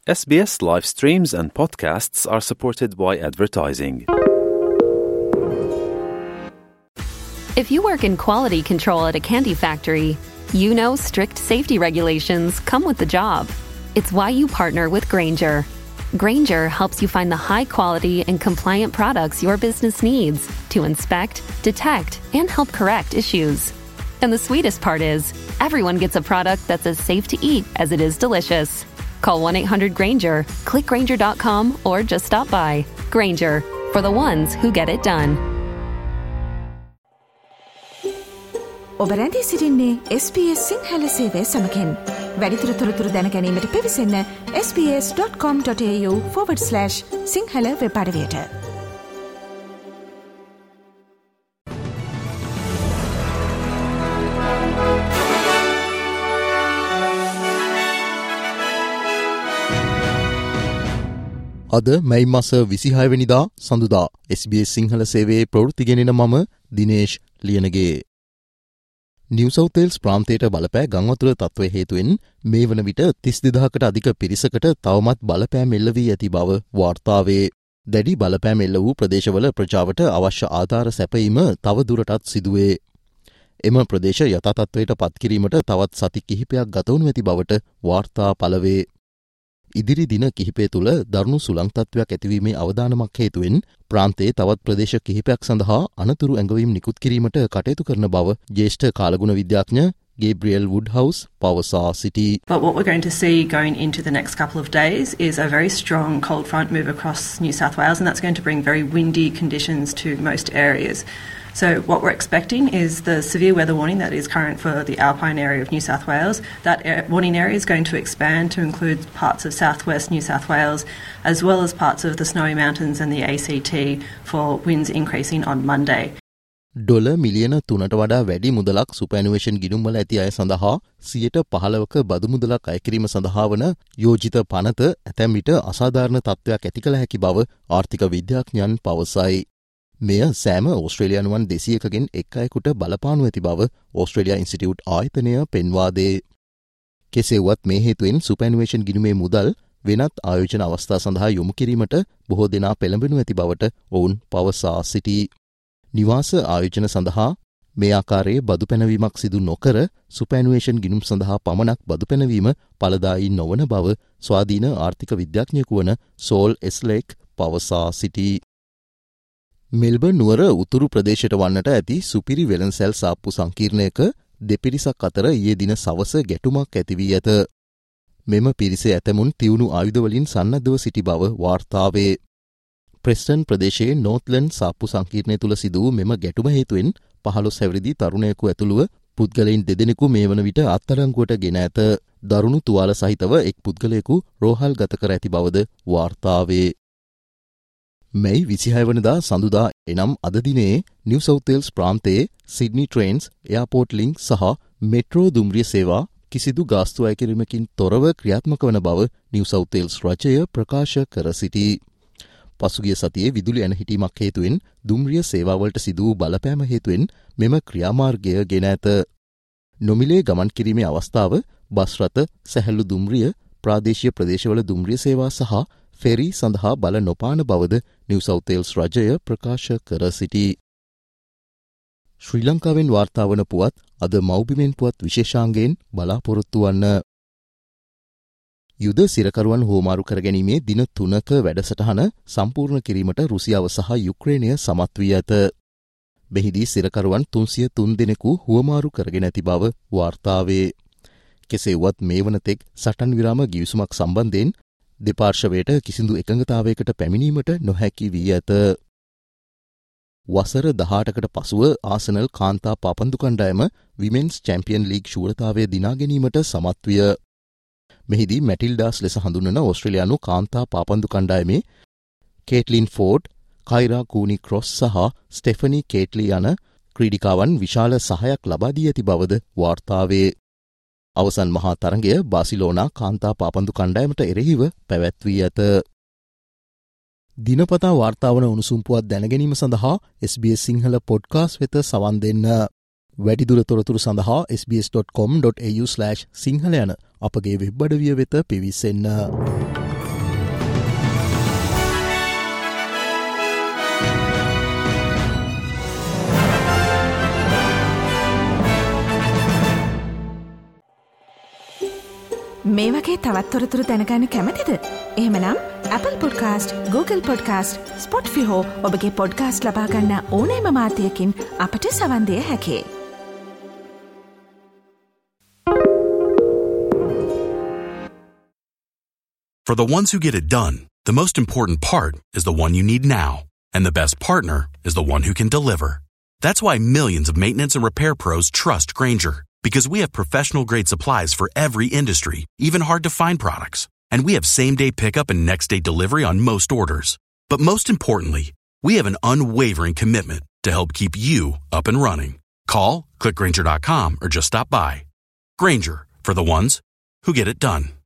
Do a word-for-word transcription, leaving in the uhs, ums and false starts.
S B S live streams and podcasts are supported by advertising. If you work in quality control at a candy factory, you know strict safety regulations come with the job. It's why you partner with Grainger. Grainger helps you find the high-quality and compliant products your business needs to inspect, detect, and help correct issues. And the sweetest part is, everyone gets a product that's as safe to eat as it is delicious. Call one eight hundred Grainger, click Grainger dot com, or just stop by. Grainger, for the ones who get it done. ඔබ රැඳී සිටින්නේ S B S Sinhala සේවය සමගින්. වැඩිදුර තොරතුරු දැන ගැනීමට පිවිසන්න s b s dot com dot a u forward slash Sinhala web අඩවියට. අද මැයි මාස විසිහය වෙනිදා සඳුදා S B S සිංහල සේවයේ ප්‍රවෘත්ති ගෙනෙන මම Dinesh Liyanage. New South Wales ප්‍රාන්තයට බලපෑ ගංවතුර තත්ත්වය හේතුවෙන් මේ වන විට තිස් දෙදහකට අධික පිරිසකට තවමත් බලපෑම් එල්ල වී ඇති බව වාර්තා වේ. දැඩි බලපෑම් එල්ල වූ ප්‍රදේශවල ප්‍රජාවට අවශ්‍ය ආධාර සැපයීම තව දුරටත් සිදුවේ. එම ප්‍රදේශ යථා තත්ත්වයට පත් කිරීමට තවත් සති කිහිපයක් ගත වනු ඇති බවට වාර්තා පළ වේ. ඉදිරි දින කිහිපය තුළ දරුණු සුළං තත්ත්වයක් ඇතිවීමේ අවදානමක් හේතුවෙන් ප්‍රාන්තයේ තවත් ප්‍රදේශ කිහිපයක් සඳහා අනතුරු ඇඟවීම් නිකුත් කිරීමට කටයුතු කරන බව ජ්‍යෙෂ්ඨ කාලගුණ විද්‍යාඥ Gabriel Woodhouse පවසා සිටි. But what we're going to see going into the next couple of days is a very strong cold front move across New South Wales, and that's going to bring very windy conditions to most areas. So what we're expecting is the severe weather warning that is current for the Alpine area of New South Wales. That air, warning area is going to expand to include parts of southwest New South Wales, as well as parts of the Snowy Mountains and the A C T for winds increasing on Monday. Dollar මිලියන තුනට වඩා වැඩි මුදලක් සුපැනුවේෂන් ගිණුම්වල ඇති අය සඳහා සියයට පහළවක බදු මුදලක් අයකිරීම සඳහා වන යෝජිත පනත ඇතැම් විට අසාධාරණ තත්ත්වයක් ඇති කළ හැකි බව ආර්ථික විද්‍යාඥයන් පවසයි. මෙය සෑම ඕස්ට්‍රේලියානුවන් දෙසියකගෙන් එක් අයෙකුට බලපානු ඇති බව ඕස්ට්‍රේලියා ඉන්ස්ටිටියුට් ආයතනය පෙන්වා දේ. කෙසේ වුවත් මේ හේතුවෙන් සුපැනුවේෂන් ගිණුමේ මුදල් වෙනත් ආයෝජන අවස්ථා සඳහා යොමු කිරීමට බොහෝ දෙනා පෙළඹෙනු ඇති බවට ඔවුන් පවසා සිටී. නිවාස ආයෝජන සඳහා මේ ආකාරයේ බදු පැනවීමක් සිදු නොකර සුපැනුවේෂන් ගිණුම් සඳහා පමණක් බදු පැනවීම ඵලදායී නොවන බව ස්වාධීන ආර්ථික විද්‍යාඥයෙකු වන සෝල් එස්ලෙක් පවසා සිටී. මෙල්බර්න් නුවර උතුරු ප්‍රදේශයට වන්නට ඇති සුපිරි වෙළඳසැල් සාප්පු සංකීර්ණයක දෙපිරිසක් අතර ඊයේ දින සවස ගැටුමක් ඇති වී ඇත. මෙම පිරිසේ ඇතමුන් තියුණු ආයුධවලින් සන්නද්ධව සිටි බව වාර්තා වේ. ප්‍රෙස්ටන් ප්‍රදේශයේ නෝර්ත්ලන්ඩ් සාප්පු සංකීර්ණය තුළ සිදු වූ මෙම ගැටුම හේතුවෙන් පහළොස් හැවිරිදි තරුණයෙකු ඇතුළුව පුද්ගලයන් දෙදෙනෙකු මේ වන විට අත්අඩංගුවට ගෙන ඇත. දරුණු තුවාල සහිතව එක් පුද්ගලයෙකු රෝහල් ගත කර ඇති බවද වාර්තා වේ. මැයි විසිහය වනදා සඳුදා එනම් අද දිනේ නිව් සවුත් වේල්ස් ප්‍රාන්තයේ සිඩ්නි ට්‍රේන්ස්, එයාපෝට් ලින්ක් සහ මෙට්‍රෝ දුම්රිය සේවා කිසිදු ගාස්තු අය කිරීමකින් තොරව ක්‍රියාත්මක වන බව නිව් සවුත් වේල්ස් රජය ප්‍රකාශ කර සිටී. පසුගිය සතියේ විදුලි ඇන හිටීමක් හේතුවෙන් දුම්රිය සේවාවලට සිදු වූ බලපෑම හේතුවෙන් මෙම ක්‍රියාමාර්ගය ගෙන ඇත. නොමිලේ ගමන් කිරීමේ අවස්ථාව බස් රථ, සැහැල්ලු දුම්රිය, ප්‍රාදේශීය ප්‍රදේශවල දුම්රිය සේවා සහ ෆෙරි සඳහා බල නොපාන බවද නිව් සවුත් වේල්ස් රජය ප්‍රකාශ කර සිටී. ශ්‍රී ලංකාවෙන් වාර්තා වන පුවත් අද මව්බිමෙන් පුවත් විශේෂාංගයෙන් බලාපොරොත්තු වන්න. යුද සිරකරුවන් හෝමාරු කර ගැනීමේ දින තුනක වැඩසටහන සම්පූර්ණ කිරීමට රුසියාව සහ යුක්‍රේනය සමත් වී ඇත. මෙහිදී සිරකරුවන් තුන්සිය තුන් දෙනෙකු හුවමාරු කරගෙන ඇති බව වාර්තා වේ. කෙසේ වුවත් මේ වනතෙක් සටන් විරාම ගිවිසුමක් සම්බන්ධයෙන් දෙපාර්ශවයට කිසිදු එකඟතාවයකට පැමිණීමට නොහැකි වී ඇත. වසර දහඅටකට පසුව ආසනල් කාන්තා පාපන්දු කණ්ඩායම විමෙන්ස් චැම්පියන් ලීග් ශූරතාවය දිනා ගැනීමට සමත් විය. මෙහිදී මැටිල්ඩාස් ලෙස හඳුන්වන ඕස්ට්‍රේලියානු කාන්තා පාපන්දු කණ්ඩායමේ කේට්ලින් ෆෝඩ්, කයිරා කූනි ක්‍රොස් සහ ස්ටෙෆනි කේට්ලි යන ක්‍රීඩිකාවන් විශාල සහයක් ලබා දී ඇති බවද වාර්තා වේ. අවසන් මහා තරගය බාසිලෝනා කාන්තා පාපන්දු කණ්ඩායමට එරෙහිව පැවැත්වී ඇත. දිනපතා වාර්තා වන උණුසුම් පුවත් දැනගැනීම සඳහා S B S Sinhala podcast වෙත සවන් දෙන්න. වැඩිදුර තොරතුරු සඳහා s b s dot com dot a u slash Sinhala යන අපගේ වෙබ් අඩවිය වෙත පිවිසෙන්න. මේ වගේ තවත් තොරතුරු දැනගන්න කැමතිද? එහෙමනම් Apple Podcast, Google Podcast, Spotify හෝ ඔබගේ podcast ලබා ගන්න ඕනෑම මාධ්‍යයකින් අපට සවන් දිය හැකියි. For the ones who get it done, the most important part is the one you need now. And the best partner is the one who can deliver. That's why millions of maintenance and repair pros trust Grainger. Because we have professional-grade supplies for every industry, even hard-to-find products. And we have same-day pickup and next-day delivery on most orders. But most importantly, we have an unwavering commitment to help keep you up and running. Call, click Grainger dot com, or just stop by. Grainger, for the ones who get it done.